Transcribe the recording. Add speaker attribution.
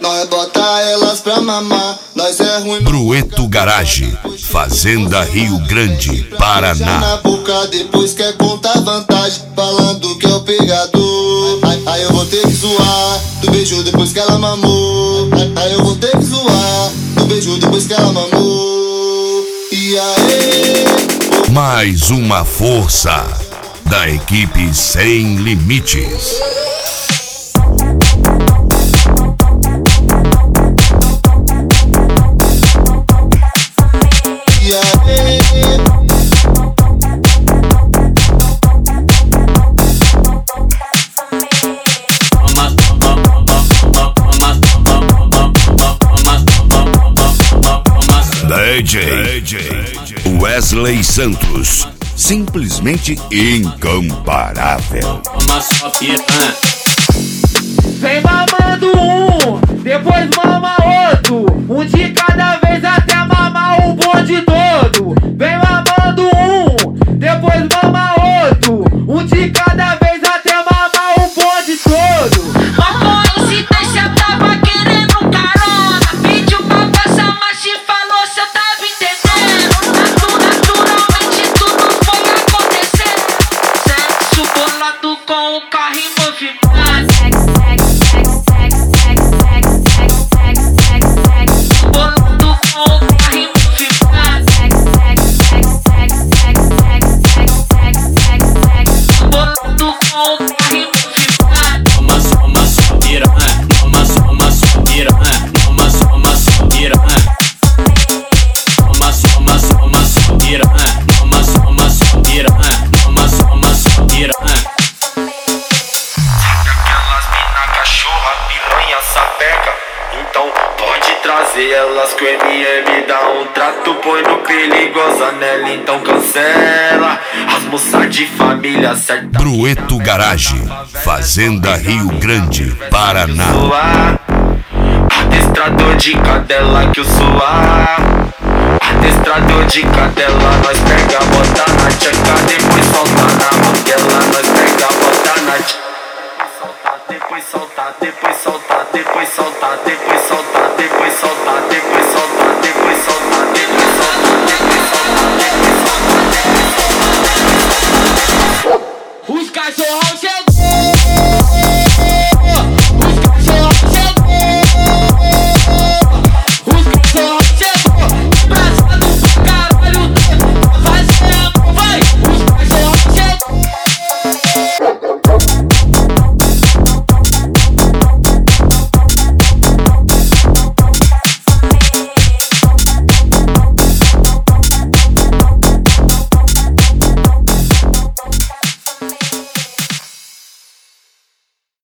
Speaker 1: nós bota elas pra mamar. Nós é ruim.
Speaker 2: Brueto Garage, Fazenda Rio Grande, Paraná.
Speaker 1: Na boca, depois quer contar vantagem, falando que é o pegador. Aí eu vou ter que zoar do beijo depois que ela mamou. Aí eu vou ter que zoar do beijo depois que ela mamou. E aí?
Speaker 2: Mais uma força da equipe Sem Limites. DJ Wesley Santos, simplesmente incomparável.
Speaker 3: Vem mamando um, depois mama outro, um de cada vez até mamar o bonde todo. Vem mamando um, depois mama outro, um de cada vez até mamar o bonde todo.
Speaker 4: Uma coincidência, tava querendo carona, pediu pra passar, mas te falou se eu tava entendendo. Naturalmente tudo foi acontecendo. Sexo bolado com o carro em movimento. Bolado com o carro em movimento. Bolado com o carro em movimento.
Speaker 5: Então pode trazer elas que o MM dá um trato, põe no perigosa nela, então cancela. As moças de família certa.
Speaker 2: Brueto Garage, Fazenda Rio Grande, Paraná.
Speaker 5: Adestrador de cadela que o suar. Adestrador de cadela, nós pega, bota na tcheca, depois solta na manguela. Nós pega, bota na tcheca. Depois soltar, depois soltar, depois soltar, depois soltar, depois soltar, depois soltar, depois soltar, depois soltar, depois soltar, depois soltar, depois soltar.
Speaker 3: Os cachorros chegam.